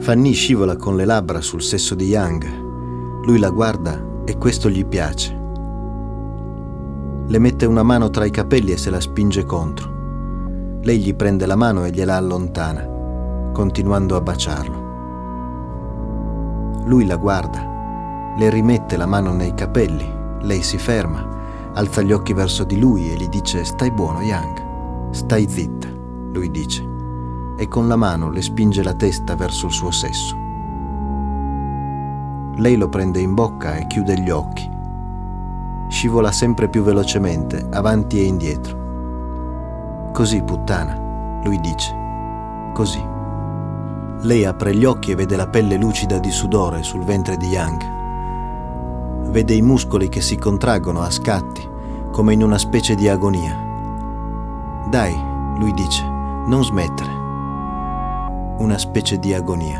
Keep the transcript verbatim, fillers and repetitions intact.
Fanny scivola con le labbra sul sesso di Yang. Lui la guarda e questo gli piace. Le mette una mano tra i capelli e se la spinge contro. Lei gli prende la mano e gliela allontana, continuando a baciarlo. Lui la guarda, le rimette la mano nei capelli, lei si ferma, alza gli occhi verso di lui e gli dice: «Stai buono, Yang, stai zitta», lui dice, e con la mano le spinge la testa verso il suo sesso. Lei lo prende in bocca e chiude gli occhi. Scivola sempre più velocemente, avanti e indietro. «Così, puttana», lui dice, «così». Lei apre gli occhi e vede la pelle lucida di sudore sul ventre di Yang. Vede i muscoli che si contraggono a scatti, come in una specie di agonia. «Dai», lui dice, «non smettere». Una specie di agonia.